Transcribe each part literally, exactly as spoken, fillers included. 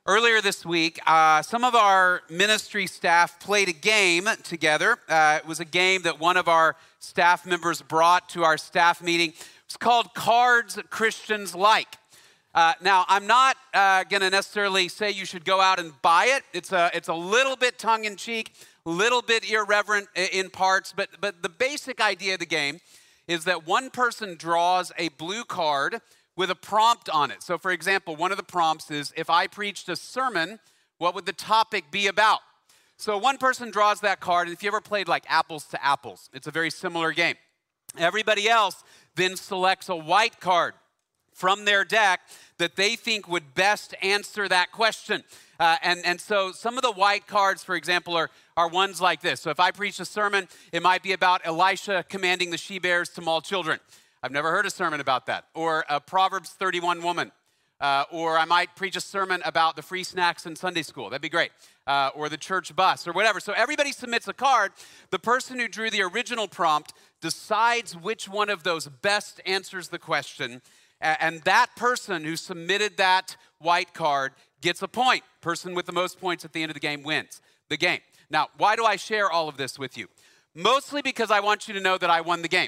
Earlier this week, uh, some of our ministry staff played a game together. Uh, it was a game that one of our staff members brought to our staff meeting. It's called Cards Christians Like. Uh, now, I'm not uh, going to necessarily say you should go out and buy it. It's a, it's a little bit tongue-in-cheek, a little bit irreverent in parts, but, but the basic idea of the game is that one person draws a blue card with a prompt on it. So, for example, one of the prompts is, if I preached a sermon, what would the topic be about? So one person draws that card, and if you ever played like apples to apples, it's a very similar game. Everybody else then selects a white card from their deck that they think would best answer that question. Uh, and, and so some of the white cards, for example, are, are ones like this. So if I preach a sermon, it might be about Elisha commanding the she-bears to maul children. I've never heard a sermon about that. Or a Proverbs thirty-one woman. Uh, or I might preach a sermon about the free snacks in Sunday school. That'd be great. Uh, or the church bus or whatever. So everybody submits a card. The person who drew the original prompt decides which one of those best answers the question. And that person who submitted that white card gets a point. Person with the most points at the end of the game wins the game. Now, why do I share all of this with you? Mostly because I want you to know that I won the game.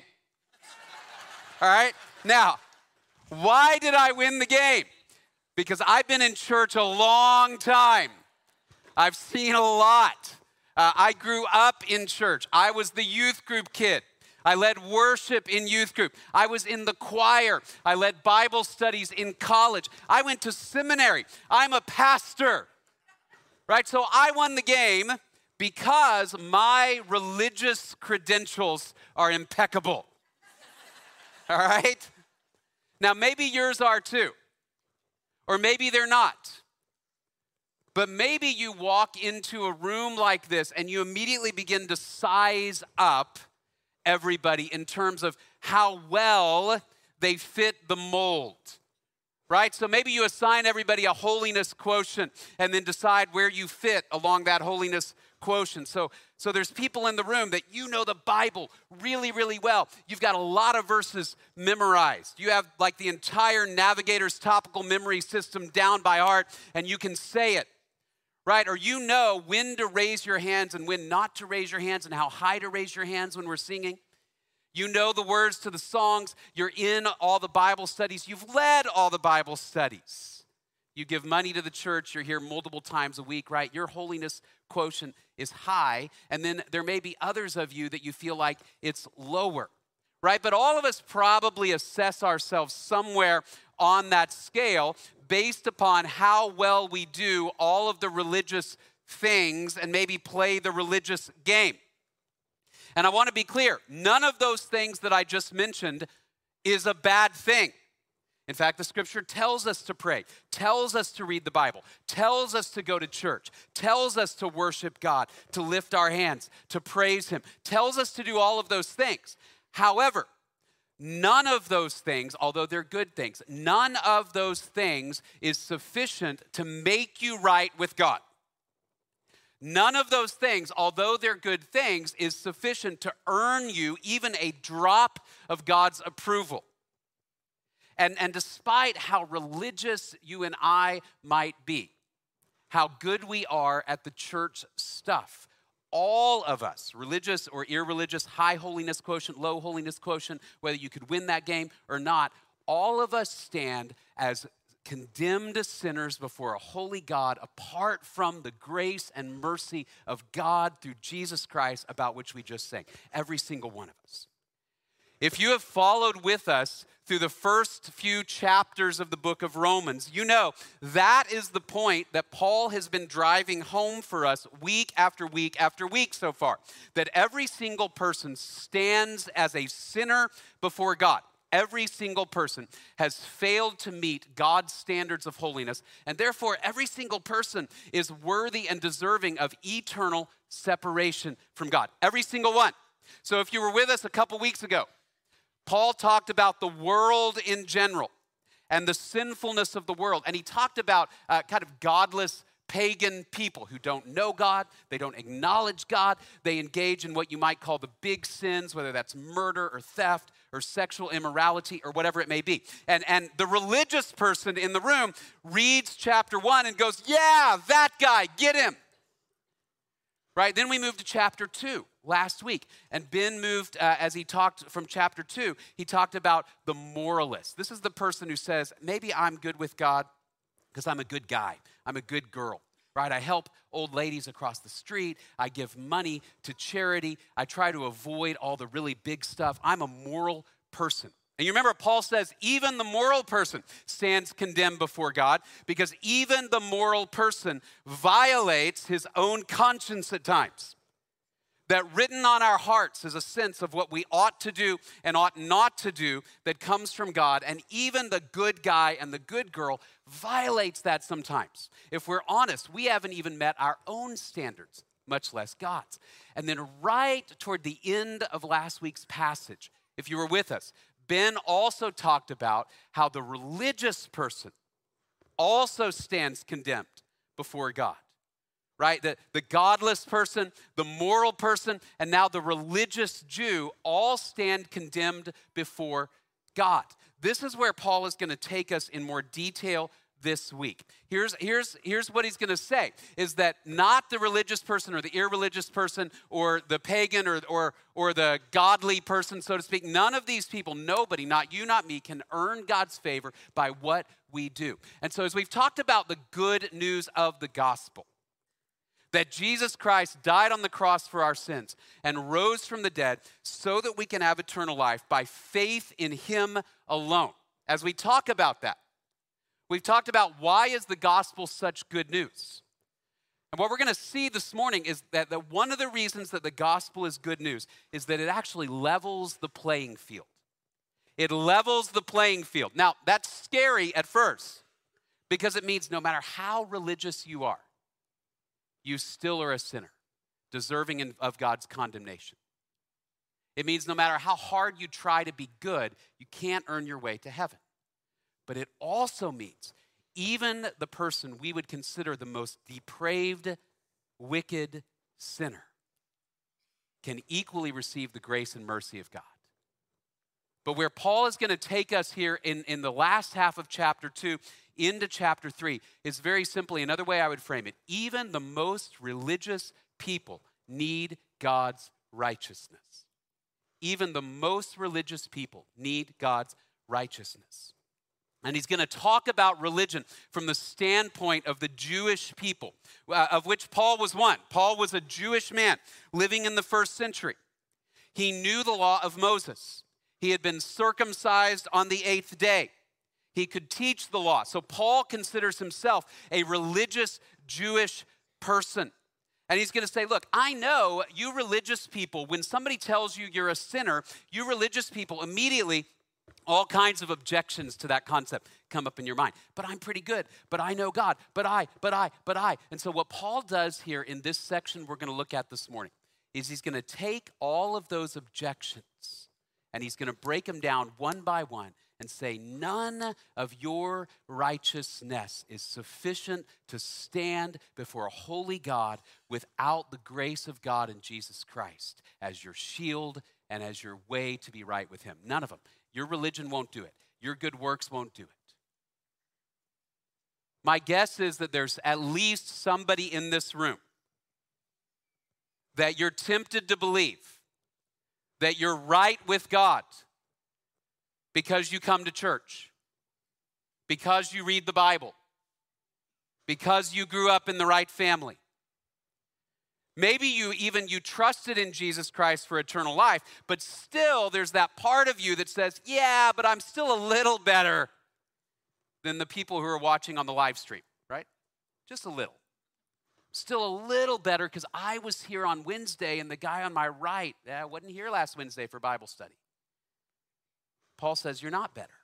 All right? Now, why did I win the game? Because I've been in church a long time. I've seen a lot. Uh, I grew up in church. I was the youth group kid. I led worship in youth group. I was in the choir. I led Bible studies in college. I went to seminary. I'm a pastor, right? So I won the game because my religious credentials are impeccable, all right? Now, maybe yours are too, or maybe they're not. But maybe you walk into a room like this and you immediately begin to size up everybody in terms of how well they fit the mold, right? So maybe you assign everybody a holiness quotient and then decide where you fit along that holiness quotient. So, so there's people in the room that you know the Bible really, really well. You've got a lot of verses memorized. You have like the entire Navigator's topical memory system down by heart, and you can say it. Right? Or you know when to raise your hands and when not to raise your hands and how high to raise your hands when we're singing. You know the words to the songs. You're in all the Bible studies. You've led all the Bible studies. You give money to the church. You're here multiple times a week, right? Your holiness quotient is high. And then there may be others of you that you feel like it's lower, right? But all of us probably assess ourselves somewhere on that scale based upon how well we do all of the religious things and maybe play the religious game. And I want to be clear, none of those things that I just mentioned is a bad thing. In fact, the scripture tells us to pray, tells us to read the Bible, tells us to go to church, tells us to worship God, to lift our hands, to praise Him, tells us to do all of those things. However, none of those things, although they're good things, none of those things is sufficient to make you right with God. None of those things, although they're good things, is sufficient to earn you even a drop of God's approval. And, and despite how religious you and I might be, how good we are at the church stuff, all of us, religious or irreligious, high holiness quotient, low holiness quotient, whether you could win that game or not, all of us stand as condemned sinners before a holy God apart from the grace and mercy of God through Jesus Christ, about which we just sang. Every single one of us. If you have followed with us through the first few chapters of the book of Romans, you know that is the point that Paul has been driving home for us week after week after week so far. That every single person stands as a sinner before God. Every single person has failed to meet God's standards of holiness, and therefore every single person is worthy and deserving of eternal separation from God. Every single one. So if you were with us a couple weeks ago, Paul talked about the world in general and the sinfulness of the world. And he talked about uh, kind of godless pagan people who don't know God, they don't acknowledge God, they engage in what you might call the big sins, whether that's murder or theft or sexual immorality or whatever it may be. And, and the religious person in the room reads chapter one and goes, yeah, that guy, get him. Right, then we moved to chapter two last week. And Ben moved, uh, as he talked from chapter two, he talked about the moralist. This is the person who says, maybe I'm good with God because I'm a good guy. I'm a good girl, right? I help old ladies across the street. I give money to charity. I try to avoid all the really big stuff. I'm a moral person. And you remember Paul says, even the moral person stands condemned before God because even the moral person violates his own conscience at times. That written on our hearts is a sense of what we ought to do and ought not to do that comes from God. And even the good guy and the good girl violates that sometimes. If we're honest, we haven't even met our own standards, much less God's. And then right toward the end of last week's passage, if you were with us, Ben also talked about how the religious person also stands condemned before God, right? The, the godless person, the moral person, and now the religious Jew all stand condemned before God. This is where Paul is going to take us in more detail this week. Here's, here's, here's what he's going to say, is that not the religious person or the irreligious person or the pagan or, or, or the godly person, so to speak, none of these people, nobody, not you, not me, can earn God's favor by what we do. And so as we've talked about the good news of the gospel, that Jesus Christ died on the cross for our sins and rose from the dead so that we can have eternal life by faith in him alone. As we talk about that, we've talked about why is the gospel such good news. And what we're going to see this morning is that, that one of the reasons that the gospel is good news is that it actually levels the playing field. It levels the playing field. Now, that's scary at first because it means no matter how religious you are, you still are a sinner, deserving of God's condemnation. It means no matter how hard you try to be good, you can't earn your way to heaven. But it also means even the person we would consider the most depraved, wicked sinner can equally receive the grace and mercy of God. But where Paul is going to take us here in, in the last half of chapter two into chapter three is very simply, another way I would frame it, even the most religious people need God's righteousness. Even the most religious people need God's righteousness. And he's going to talk about religion from the standpoint of the Jewish people, uh, of which Paul was one. Paul was a Jewish man living in the first century. He knew the law of Moses. He had been circumcised on the eighth day. He could teach the law. So Paul considers himself a religious Jewish person. And he's going to say, look, I know you religious people, when somebody tells you you're a sinner, you religious people immediately, all kinds of objections to that concept come up in your mind. But I'm pretty good. But I know God. But I, but I, but I. And so what Paul does here in this section we're going to look at this morning is he's going to take all of those objections and he's going to break them down one by one and say, none of your righteousness is sufficient to stand before a holy God without the grace of God in Jesus Christ as your shield and as your way to be right with him. None of them. Your religion won't do it. Your good works won't do it. My guess is that there's at least somebody in this room that you're tempted to believe that you're right with God because you come to church, because you read the Bible, because you grew up in the right family. Maybe you even you trusted in Jesus Christ for eternal life, but still there's that part of you that says, yeah, but I'm still a little better than the people who are watching on the live stream, right? Just a little. Still a little better because I was here on Wednesday and the guy on my right, I wasn't here last Wednesday for Bible study. Paul says, you're not better.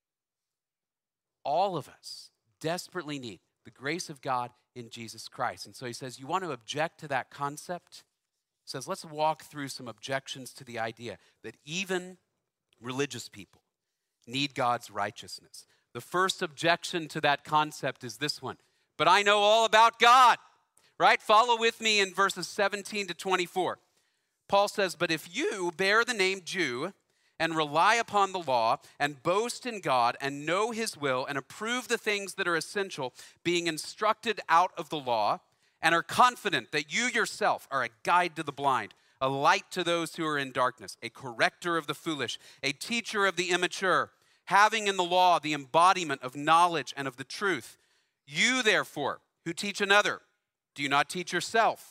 All of us desperately need the grace of God in Jesus Christ. And so he says, you want to object to that concept? He says, let's walk through some objections to the idea that even religious people need God's righteousness. The first objection to that concept is this one. but I know all about God, right? Follow with me in verses seventeen to twenty-four. Paul says, but if you bear the name Jew and rely upon the law and boast in God and know his will and approve the things that are essential, being instructed out of the law, and are confident that you yourself are a guide to the blind, a light to those who are in darkness, a corrector of the foolish, a teacher of the immature, having in the law the embodiment of knowledge and of the truth. You, therefore, who teach another, do you not teach yourself?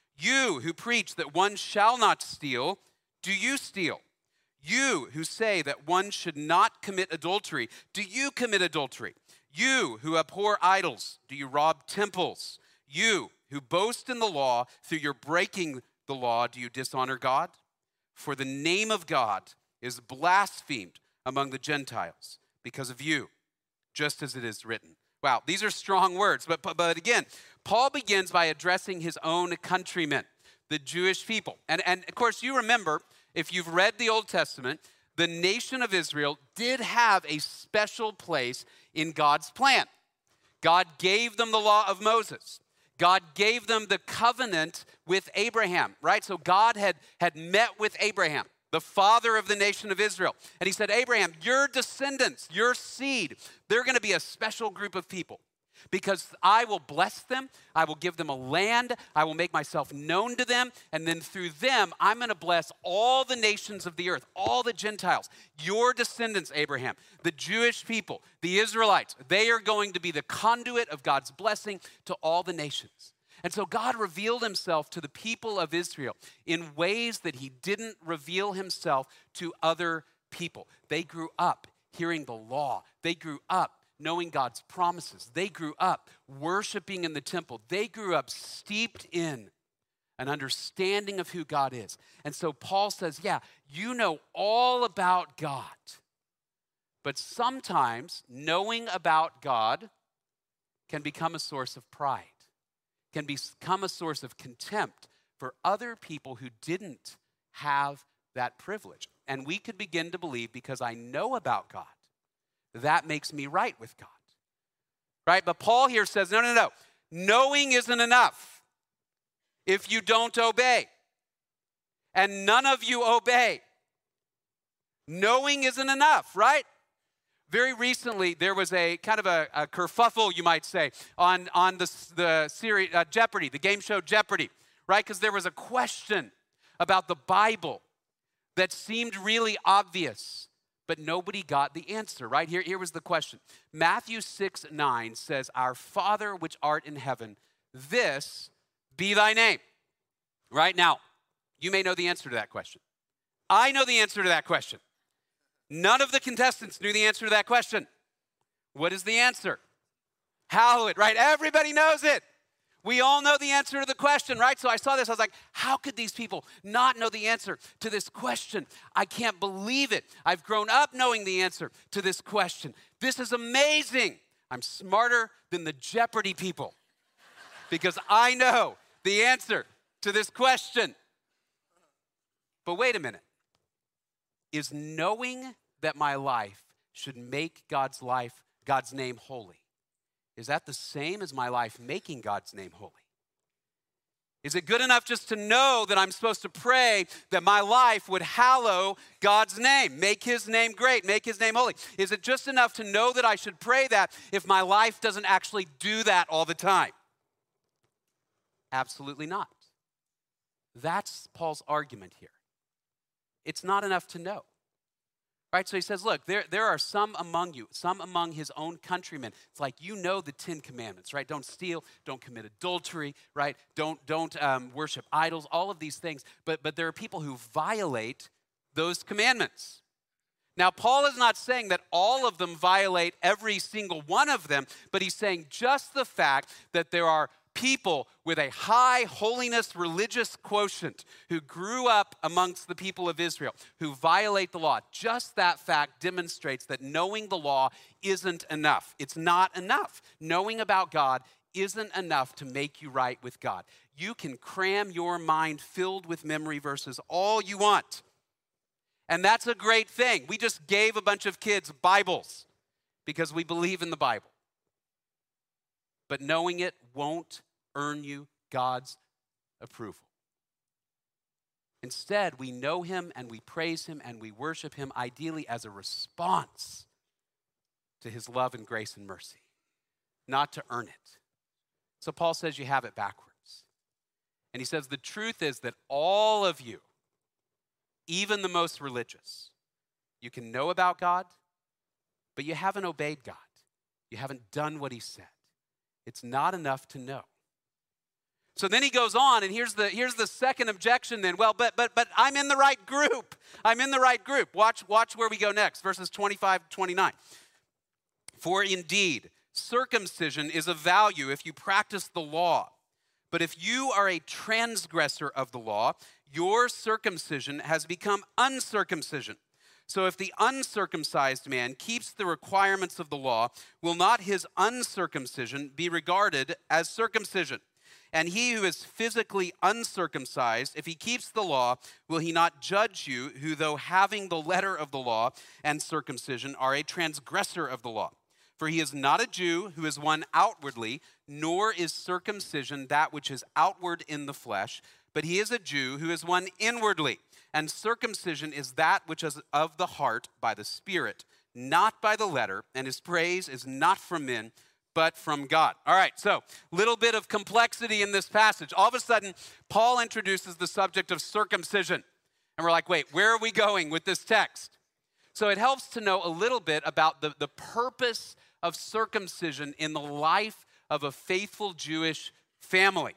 You who preach that one shall not steal, do you steal? You who say that one should not commit adultery, do you commit adultery? You who abhor idols, do you rob temples? You who boast in the law, through your breaking the law, do you dishonor God? For the name of God is blasphemed among the Gentiles because of you, just as it is written. Wow, these are strong words, but, but, but again, Paul begins by addressing his own countrymen, the Jewish people. And, and of course, you remember, if you've read the Old Testament, the nation of Israel did have a special place in God's plan. God gave them the law of Moses. God gave them the covenant with Abraham, right? So God had, had met with Abraham, the father of the nation of Israel. And he said, Abraham, your descendants, your seed, they're going to be a special group of people because I will bless them. I will give them a land. I will make myself known to them. And then through them, I'm going to bless all the nations of the earth, all the Gentiles, your descendants, Abraham, the Jewish people, the Israelites. They are going to be the conduit of God's blessing to all the nations. And so God revealed himself to the people of Israel in ways that he didn't reveal himself to other people. They grew up hearing the law. They grew up knowing God's promises. They grew up worshiping in the temple. They grew up steeped in an understanding of who God is. And so Paul says, yeah, you know all about God. But sometimes knowing about God can become a source of pride, can become a source of contempt for other people who didn't have that privilege. And we could begin to believe, because I know about God, that makes me right with God, right? But Paul here says, no, no, no. Knowing isn't enough if you don't obey. And none of you obey. Knowing isn't enough, right? Very recently, there was a kind of a, a kerfuffle, you might say, on, on the, the series uh, Jeopardy, the game show Jeopardy, right? Because there was a question about the Bible that seemed really obvious, but nobody got the answer, right? Here, here was the question. Matthew six nine says, our Father which art in heaven, this be thy name. Right now, you may know the answer to that question. I know the answer to that question. None of the contestants knew the answer to that question. What is the answer? Hallowed, right? Everybody knows it. We all know the answer to the question, right? So I saw this, I was like, how could these people not know the answer to this question? I can't believe it. I've grown up knowing the answer to this question. This is amazing. I'm smarter than the Jeopardy people because I know the answer to this question. But wait a minute. Is knowing that my life should make God's life, God's name holy, is that the same as my life making God's name holy? Is it good enough just to know that I'm supposed to pray that my life would hallow God's name, make his name great, make his name holy? Is it just enough to know that I should pray that if my life doesn't actually do that all the time? Absolutely not. That's Paul's argument here. It's not enough to know. Right, so he says, look, there, there are some among you, some among his own countrymen. It's like, you know the Ten Commandments, right? Don't steal, don't commit adultery, right? Don't, don't um, worship idols, all of these things. But, but there are people who violate those commandments. Now, Paul is not saying that all of them violate every single one of them, but he's saying just the fact that there are people with a high holiness religious quotient who grew up amongst the people of Israel, who violate the law. Just that fact demonstrates that knowing the law isn't enough. It's not enough. Knowing about God isn't enough to make you right with God. You can cram your mind filled with memory verses all you want. And that's a great thing. We just gave a bunch of kids Bibles because we believe in the Bible. but knowing it won't earn you God's approval. Instead, we know him and we praise him and we worship him ideally as a response to his love and grace and mercy, not to earn it. So Paul says you have it backwards. And he says the truth is that all of you, even the most religious, you can know about God, but you haven't obeyed God. You haven't done what he said. It's not enough to know. So then he goes on, and here's the, here's the second objection then. Well, but, but, but I'm in the right group. I'm in the right group. Watch, watch where we go next, verses twenty-five to twenty-nine. For indeed, circumcision is of value if you practice the law. But if you are a transgressor of the law, your circumcision has become uncircumcision. So if the uncircumcised man keeps the requirements of the law, will not his uncircumcision be regarded as circumcision? And he who is physically uncircumcised, if he keeps the law, will he not judge you, who though having the letter of the law and circumcision are a transgressor of the law? For he is not a Jew who is one outwardly, nor is circumcision that which is outward in the flesh, but he is a Jew who is one inwardly. And circumcision is that which is of the heart by the Spirit, not by the letter, and his praise is not from men, but from God. All right, so little bit of complexity in this passage. All of a sudden, Paul introduces the subject of circumcision. And we're like, wait, where are we going with this text? So it helps to know a little bit about the, the purpose of circumcision in the life of a faithful Jewish family.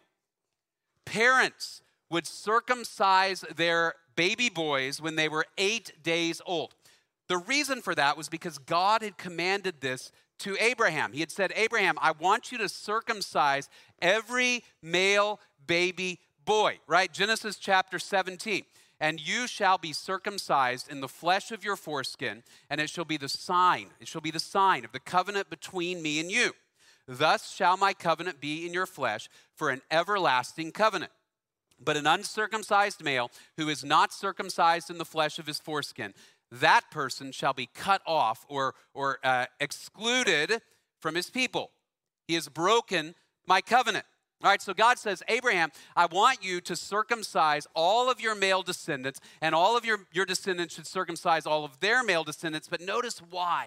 Parents would circumcise their baby boys when they were eight days old. The reason for that was because God had commanded this to Abraham. He had said, Abraham, I want you to circumcise every male baby boy, right? Genesis chapter seventeen. And you shall be circumcised in the flesh of your foreskin, and it shall be the sign, it shall be the sign of the covenant between me and you. Thus shall my covenant be in your flesh for an everlasting covenant. But an uncircumcised male who is not circumcised in the flesh of his foreskin, that person shall be cut off or, or uh, excluded from his people. He has broken my covenant. All right, so God says, Abraham, I want you to circumcise all of your male descendants, and all of your, your descendants should circumcise all of their male descendants. But notice why.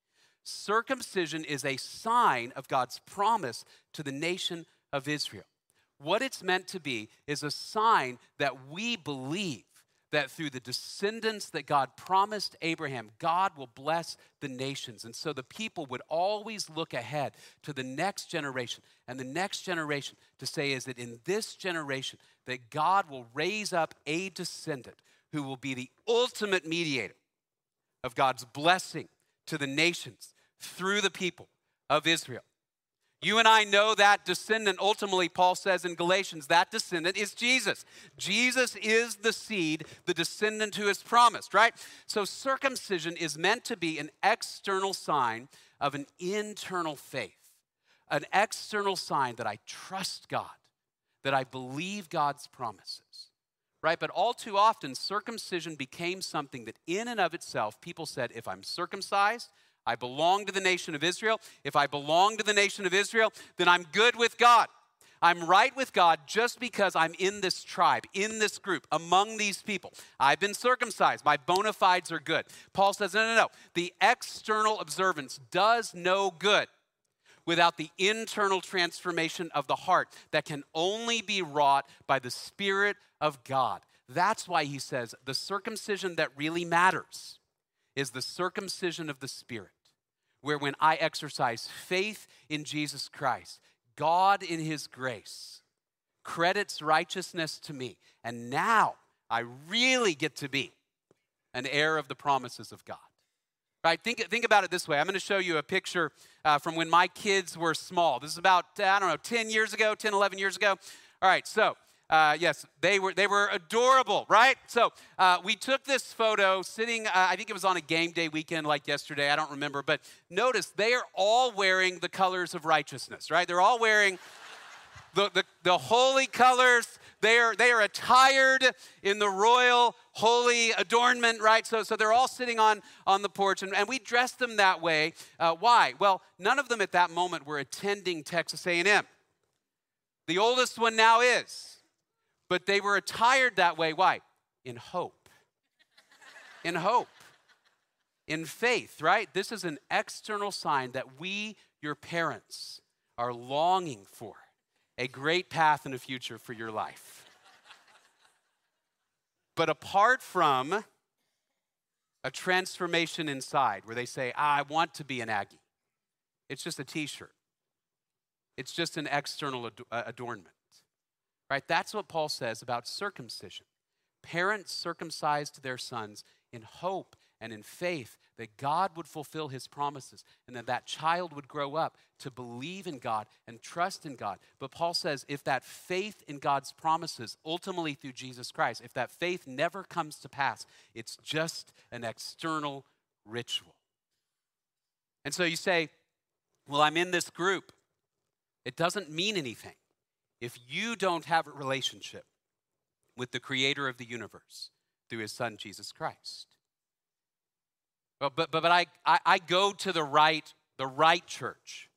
Circumcision is a sign of God's promise to the nation of Israel. What it's meant to be is a sign that we believe that through the descendants that God promised Abraham, God will bless the nations. And so the people would always look ahead to the next generation and the next generation to say, is it in this generation that God will raise up a descendant who will be the ultimate mediator of God's blessing to the nations through the people of Israel. You and I know that descendant, ultimately, Paul says in Galatians, that descendant is Jesus. Jesus is the seed, the descendant who is promised, right? So circumcision is meant to be an external sign of an internal faith, an external sign that I trust God, that I believe God's promises, right? But all too often, circumcision became something that in and of itself, people said, if I'm circumcised, I belong to the nation of Israel. If I belong to the nation of Israel, then I'm good with God. I'm right with God just because I'm in this tribe, in this group, among these people. I've been circumcised. My bona fides are good. Paul says, no, no, no. The external observance does no good without the internal transformation of the heart that can only be wrought by the Spirit of God. That's why he says the circumcision that really matters is the circumcision of the Spirit, where when I exercise faith in Jesus Christ, God in his grace credits righteousness to me. And now I really get to be an heir of the promises of God. Right? Think, think about it this way. I'm going to show you a picture uh, from when my kids were small. This is about, I don't know, ten years ago, ten, eleven years ago. All right, so Uh, yes, they were they were adorable, right? So uh, we took this photo sitting, uh, I think it was on a game day weekend like yesterday, I don't remember, but notice they are all wearing the colors of righteousness, right? They're all wearing the, the, the holy colors. They are, they are attired in the royal holy adornment, right? So, so they're all sitting on, on the porch, and, and we dressed them that way. Uh, why? Well, none of them at that moment were attending Texas A and M. The oldest one now is, but they were attired that way. Why? In hope. In hope. In faith, right? This is an external sign that we, your parents, are longing for a great path and a future for your life. But apart from a transformation inside where they say, ah, I want to be an Aggie, it's just a t-shirt. It's just an external ad- adornment, right? That's what Paul says about circumcision. Parents circumcised their sons in hope and in faith that God would fulfill his promises and that that child would grow up to believe in God and trust in God. But Paul says if that faith in God's promises, ultimately through Jesus Christ, if that faith never comes to pass, it's just an external ritual. And so you say, well, I'm in this group. It doesn't mean anything if you don't have a relationship with the creator of the universe through his son, Jesus Christ. Well, but but, but I, I, I go to the right, the right church.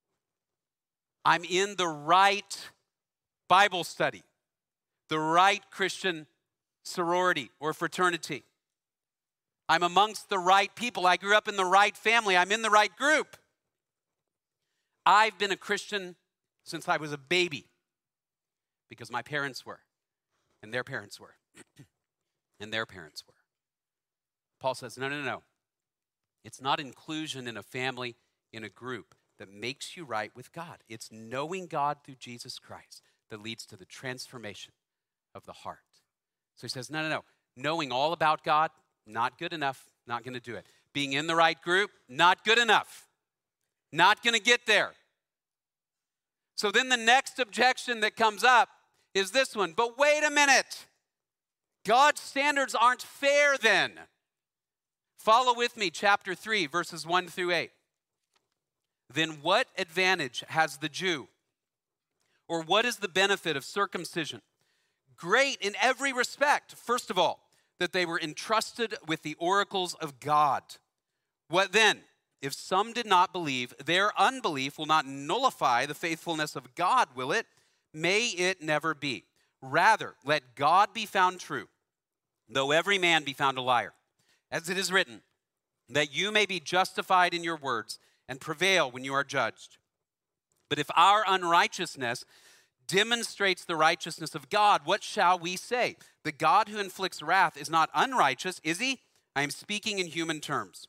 I'm in the right Bible study, the right Christian sorority or fraternity. I'm amongst the right people. I grew up in the right family. I'm in the right group. I've been a Christian since I was a baby because my parents were, and their parents were, and their parents were. Paul says, no, no, no. It's not inclusion in a family, in a group that makes you right with God. It's knowing God through Jesus Christ that leads to the transformation of the heart. So he says, no, no, no. Knowing all about God, not good enough, not going to do it. Being in the right group, not good enough, not going to get there. So then the next objection that comes up is this one. But wait a minute. God's standards aren't fair then. Follow with me, chapter three, verses one through eight. Then what advantage has the Jew? Or what is the benefit of circumcision? Great in every respect. First of all, that they were entrusted with the oracles of God. What then? If some did not believe, their unbelief will not nullify the faithfulness of God, will it? May it never be. Rather, let God be found true, though every man be found a liar. As it is written, that you may be justified in your words and prevail when you are judged. But if our unrighteousness demonstrates the righteousness of God, what shall we say? The God who inflicts wrath is not unrighteous, is he? I am speaking in human terms.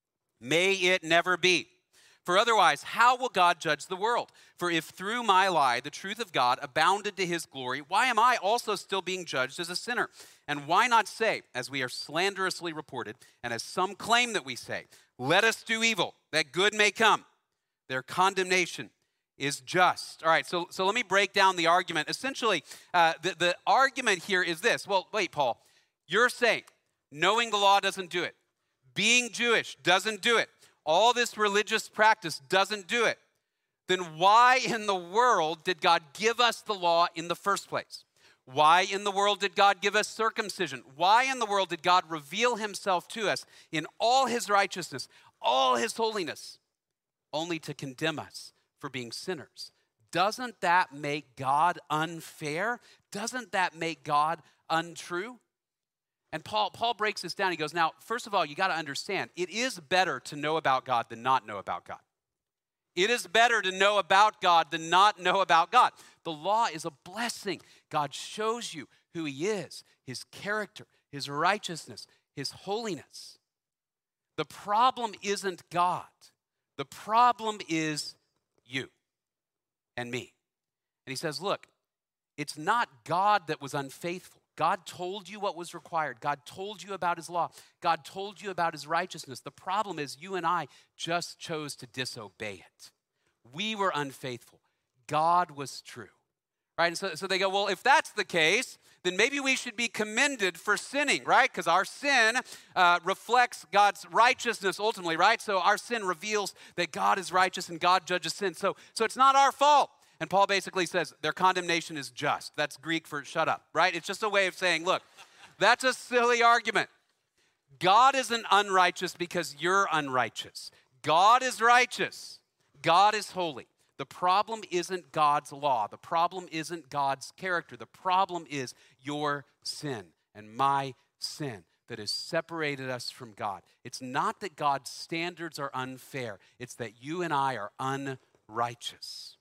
May it never be. For otherwise, how will God judge the world? For if through my lie the truth of God abounded to his glory, why am I also still being judged as a sinner? And why not say, as we are slanderously reported, and as some claim that we say, let us do evil, that good may come? Their condemnation is just. All right, so, so let me break down the argument. Essentially, uh, the, the argument here is this. Well, wait, Paul, you're saying knowing the law doesn't do it. Being Jewish doesn't do it. All this religious practice doesn't do it. Then why in the world did God give us the law in the first place? Why in the world did God give us circumcision? Why in the world did God reveal himself to us in all his righteousness, all his holiness, only to condemn us for being sinners? Doesn't that make God unfair? Doesn't that make God untrue? And Paul, Paul breaks this down. He goes, now, first of all, you got to understand, it is better to know about God than not know about God. It is better to know about God than not know about God. The law is a blessing. God shows you who he is, his character, his righteousness, his holiness. The problem isn't God. The problem is you and me. And he says, look, it's not God that was unfaithful. God told you what was required. God told you about his law. God told you about his righteousness. The problem is you and I just chose to disobey it. We were unfaithful. God was true. Right? And so, so they go, well, if that's the case, then maybe we should be commended for sinning, right? Because our sin uh, reflects God's righteousness ultimately, right? So our sin reveals that God is righteous and God judges sin. So, so it's not our fault. And Paul basically says their condemnation is just. That's Greek for shut up, right? It's just a way of saying, look, That's a silly argument. God isn't unrighteous because you're unrighteous. God is righteous. God is holy. The problem isn't God's law. The problem isn't God's character. The problem is your sin and my sin that has separated us from God. It's not that God's standards are unfair. It's that you and I are unrighteous.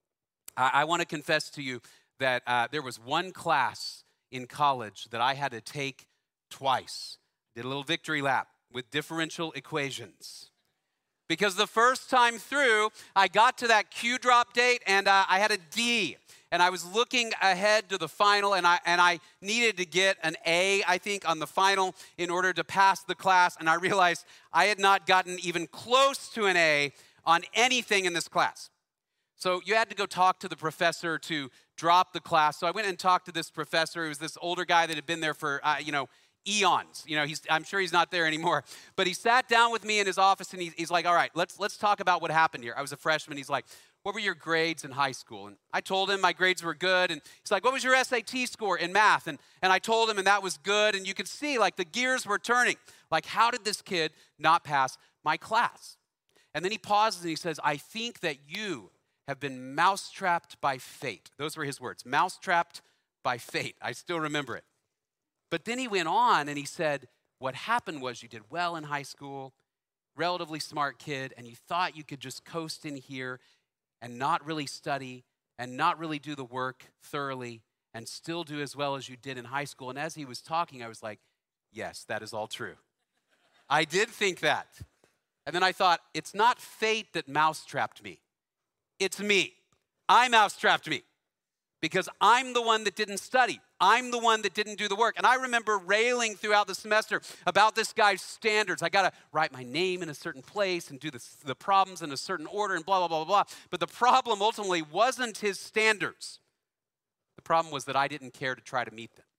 I, I want to confess to you that uh, there was one class in college that I had to take twice. Did a little victory lap with differential equations. Because the first time through, I got to that Q drop date and uh, I had a D. And I was looking ahead to the final and I, and I needed to get an A, I think, on the final in order to pass the class. And I realized I had not gotten even close to an A on anything in this class. So you had to go talk to the professor to drop the class. So I went and talked to this professor. He was this older guy that had been there for, uh, you know, eons. You know, he's, I'm sure he's not there anymore. But he sat down with me in his office and he, he's like, all right, let's, let's talk about what happened here. I was a freshman. He's like, what were your grades in high school? And I told him my grades were good. And he's like, what was your S A T score in math? And, and I told him, and that was good. And you could see, like, the gears were turning. Like, how did this kid not pass my class? And then he pauses and he says, I think that you have been mousetrapped by fate. Those were his words, mousetrapped by fate. I still remember it. But then he went on and he said, what happened was you did well in high school, relatively smart kid, and you thought you could just coast in here and not really study and not really do the work thoroughly and still do as well as you did in high school. And as he was talking, I was like, yes, that is all true. I did think that. And then I thought, it's not fate that mousetrapped me. It's me. I mousetrapped me because I'm the one that didn't study. I'm the one that didn't do the work. And I remember railing throughout the semester about this guy's standards. I got to write my name in a certain place and do the, the problems in a certain order and blah, blah, blah, blah, blah. But the problem ultimately wasn't his standards. The problem was that I didn't care to try to meet them.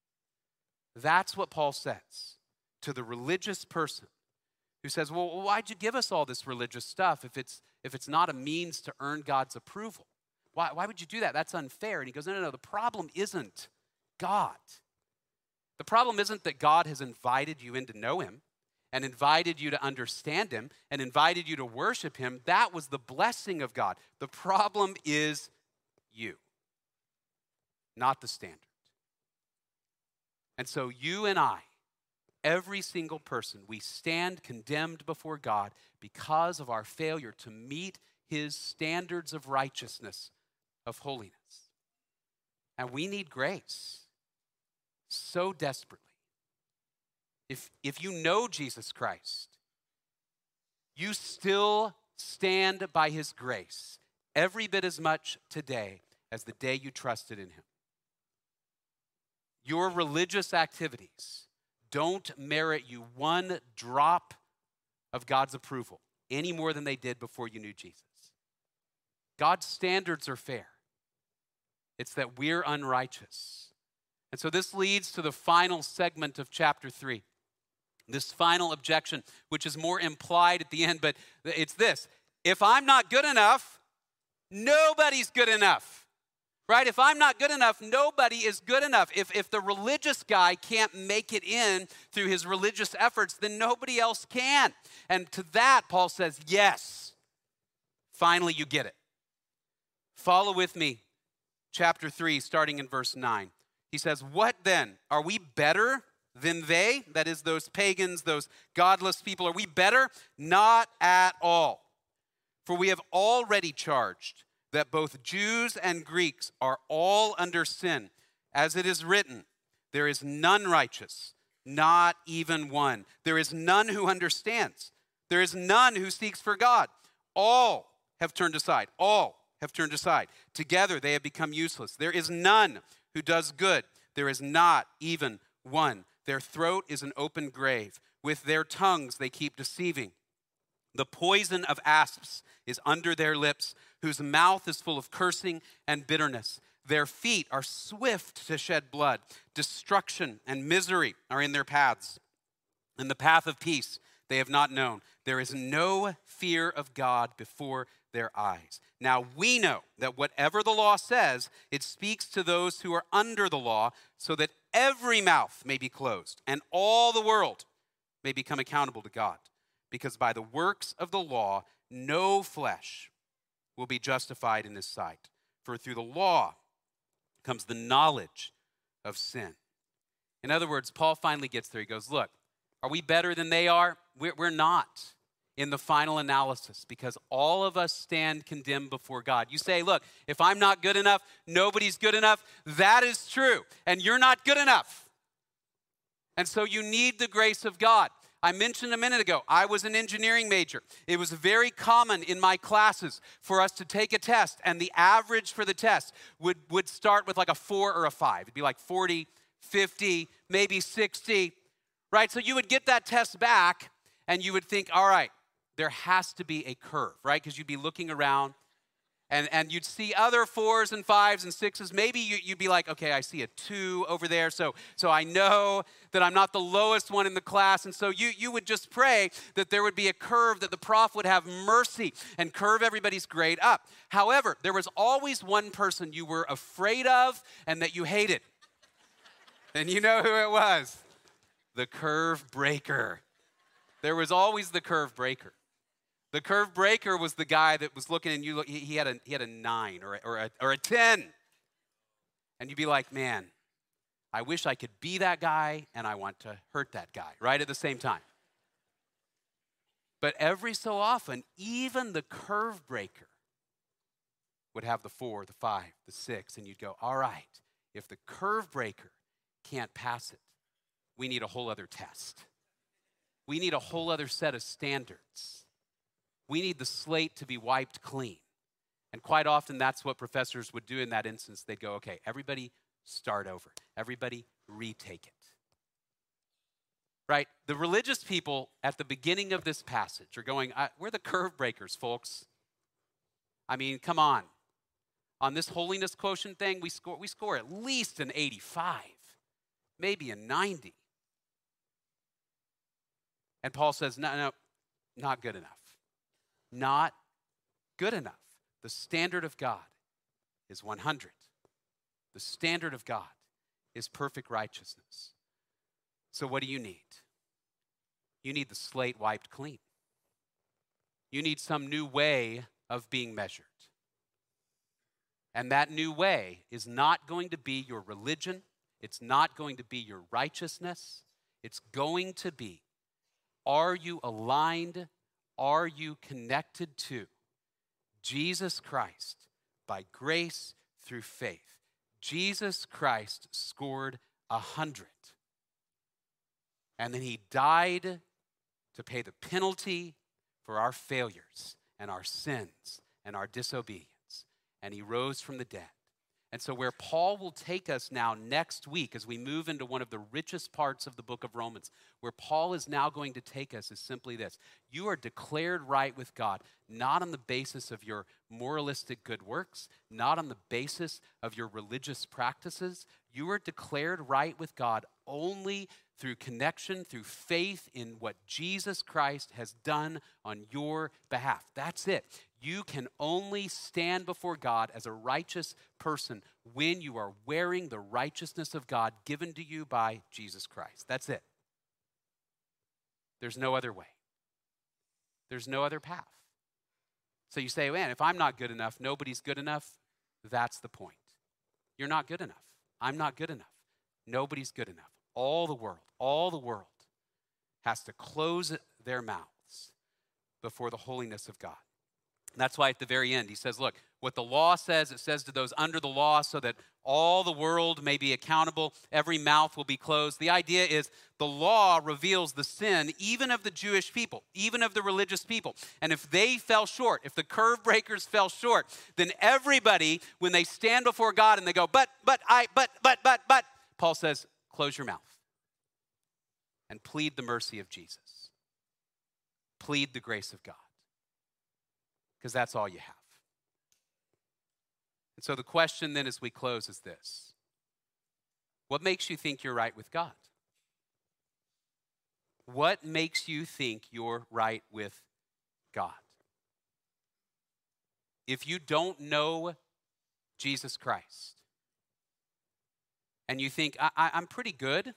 That's what Paul says to the religious person who says, well, why'd you give us all this religious stuff if it's, if it's not a means to earn God's approval? Why, why would you do that? That's unfair. And he goes, no, no, no, the problem isn't God. The problem isn't that God has invited you in to know him and invited you to understand him and invited you to worship him. That was the blessing of God. The problem is you, not the standard. And so you and I, every single person, we stand condemned before God because of our failure to meet his standards of righteousness, of holiness. And we need grace so desperately. If, if you know Jesus Christ, you still stand by his grace every bit as much today as the day you trusted in him. Your religious activities don't merit you one drop of God's approval any more than they did before you knew Jesus. God's standards are fair. It's that we're unrighteous. And so this leads to the final segment of chapter three. This final objection, which is more implied at the end, but it's this. If I'm not good enough, nobody's good enough. Right? If I'm not good enough, nobody is good enough. If, if the religious guy can't make it in through his religious efforts, then nobody else can. And to that, Paul says, yes, finally you get it. Follow with me, chapter three, starting in verse nine. He says, what then? Are we better than they? That is, those pagans, those godless people. Are we better? Not at all. For we have already charged that both Jews and Greeks are all under sin. As it is written, there is none righteous, not even one. There is none who understands. There is none who seeks for God. All have turned aside. All have turned aside. Together they have become useless. There is none who does good. There is not even one. Their throat is an open grave. With their tongues they keep deceiving. The poison of asps is under their lips, whose mouth is full of cursing and bitterness. Their feet are swift to shed blood. Destruction and misery are in their paths. And the path of peace they have not known. There is no fear of God before their eyes. Now we know that whatever the law says, it speaks to those who are under the law, so that every mouth may be closed and all the world may become accountable to God. Because by the works of the law, no flesh will be justified in his sight. For through the law comes the knowledge of sin. In other words, Paul finally gets there. He goes, look, are we better than they are? We're, we're not in the final analysis, because all of us stand condemned before God. You say, look, if I'm not good enough, nobody's good enough. That is true. And you're not good enough. And so you need the grace of God. I mentioned a minute ago, I was an engineering major. It was very common in my classes for us to take a test, and the average for the test would, would start with like a four or a five. It'd be like forty, fifty, maybe sixty, right? So you would get that test back, and you would think, all right, there has to be a curve, right? Because you'd be looking around, and, and you'd see other fours and fives and sixes. Maybe you, you'd be like, okay, I see a two over there, so, so I know that I'm not the lowest one in the class. And so you, you would just pray that there would be a curve, that the prof would have mercy and curve everybody's grade up. However, there was always one person you were afraid of and that you hated. And you know who it was? The curve breaker. There was always the curve breaker. The curve breaker was the guy that was looking, and you look, he had a he had a nine or a, or a, or a ten, and you'd be like, man, I wish I could be that guy, and I want to hurt that guy, right at the same time. But every so often, even the curve breaker would have the four, the five, the six, and you'd go, all right, if the curve breaker can't pass it, we need a whole other test. We need a whole other set of standards. We need the slate to be wiped clean. And quite often, that's what professors would do in that instance. They'd go, okay, everybody start over. Everybody retake it. Right? The religious people at the beginning of this passage are going, we're the curve breakers, folks. I mean, come on. On this holiness quotient thing, we score, we score at least an eighty-five, maybe a ninety. And Paul says, no, no, not good enough. Not good enough. The standard of God is one hundred. The standard of God is perfect righteousness. So what do you need? You need the slate wiped clean. You need some new way of being measured. And that new way is not going to be your religion. It's not going to be your righteousness. It's going to be, are you aligned? Are you connected to Jesus Christ by grace through faith? Jesus Christ scored a hundred. And then he died to pay the penalty for our failures and our sins and our disobedience. And he rose from the dead. And so where Paul will take us now next week as we move into one of the richest parts of the book of Romans, where Paul is now going to take us is simply this. You are declared right with God, not on the basis of your moralistic good works, not on the basis of your religious practices. You are declared right with God only through connection, through faith in what Jesus Christ has done on your behalf. That's it. You can only stand before God as a righteous person when you are wearing the righteousness of God given to you by Jesus Christ. That's it. There's no other way. There's no other path. So you say, man, if I'm not good enough, nobody's good enough. That's the point. You're not good enough. I'm not good enough. Nobody's good enough. All the world, all the world has to close their mouths before the holiness of God. And that's why at the very end he says, look, what the law says, it says to those under the law so that all the world may be accountable, every mouth will be closed. The idea is the law reveals the sin even of the Jewish people, even of the religious people. And if they fell short, if the curve breakers fell short, then everybody, when they stand before God and they go, but, but, I, but, but, but, but, Paul says, close your mouth and plead the mercy of Jesus. Plead the grace of God. Because that's all you have. And so the question then as we close is this. What makes you think you're right with God? What makes you think you're right with God? If you don't know Jesus Christ, and you think, I, I, I'm pretty good.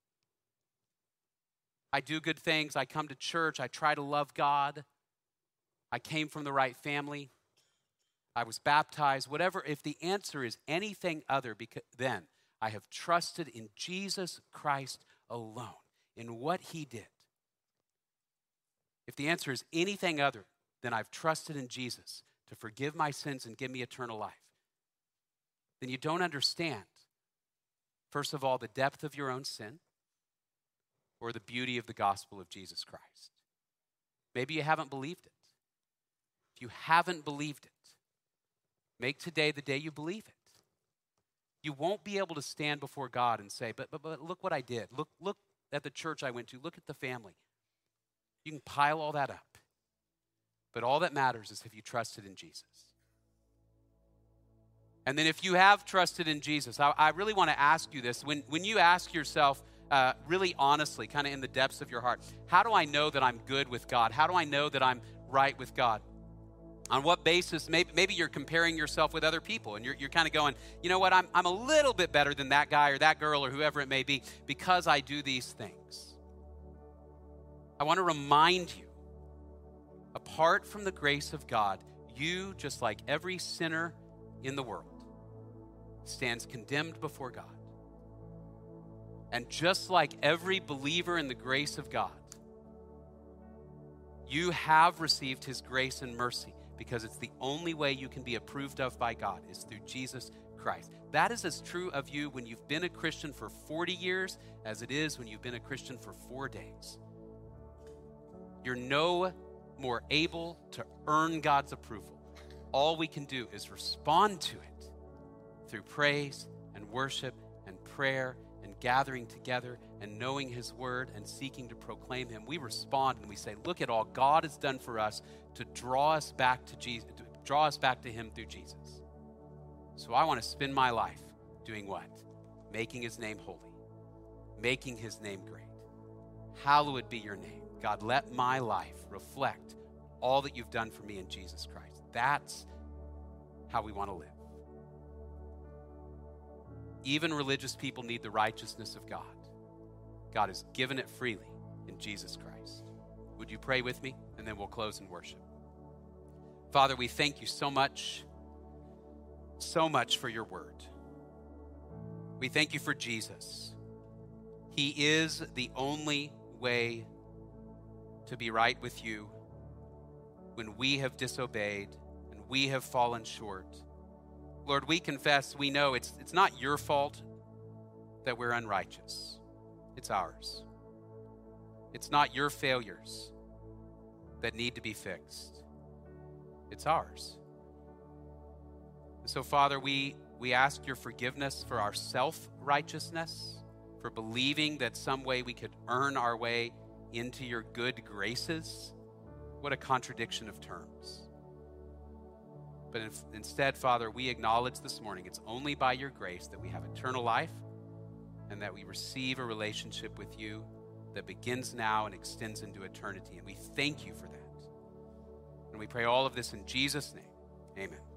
I do good things. I come to church. I try to love God. I came from the right family. I was baptized. Whatever, if the answer is anything other, because then I have trusted in Jesus Christ alone, in what he did. If the answer is anything other than I've trusted in Jesus to forgive my sins and give me eternal life, then you don't understand, first of all, the depth of your own sin or the beauty of the gospel of Jesus Christ. Maybe you haven't believed it. If you haven't believed it, make today the day you believe it. You won't be able to stand before God and say, but, but, but look what I did. Look, look at the church I went to. Look at the family. You can pile all that up. But all that matters is if you trusted in Jesus. And then if you have trusted in Jesus, I, I really want to ask you this. When, when you ask yourself, uh, really honestly, kind of in the depths of your heart, how do I know that I'm good with God? How do I know that I'm right with God? On what basis? Maybe, maybe you're comparing yourself with other people and you're, you're kind of going, you know what, I'm, I'm a little bit better than that guy or that girl or whoever it may be because I do these things. I want to remind you, apart from the grace of God, you, just like every sinner in the world, stands condemned before God. And just like every believer in the grace of God, you have received his grace and mercy because it's the only way you can be approved of by God is through Jesus Christ. That is as true of you when you've been a Christian for forty years as it is when you've been a Christian for four days. You're no more able to earn God's approval. All we can do is respond to it through praise and worship and prayer and gathering together and knowing his word and seeking to proclaim him. We respond and we say, look at all God has done for us to draw us back to Jesus, to draw us back to him through Jesus. So I want to spend my life doing what? Making his name holy, making his name great. Hallowed be your name. God, let my life reflect all that you've done for me in Jesus Christ. That's how we want to live. Even religious people need the righteousness of God. God has given it freely in Jesus Christ. Would you pray with me? And then we'll close in worship. Father, we thank you so much, so much for your word. We thank you for Jesus. He is the only way to be right with you when we have disobeyed and we have fallen short. Lord, we confess, we know it's, it's not your fault that we're unrighteous. It's ours. It's not your failures that need to be fixed. It's ours. And so, Father, we, we ask your forgiveness for our self-righteousness, for believing that some way we could earn our way into your good graces. What a contradiction of terms. But if, instead, Father, we acknowledge this morning it's only by your grace that we have eternal life and that we receive a relationship with you that begins now and extends into eternity. And we thank you for that. And we pray all of this in Jesus' name. Amen.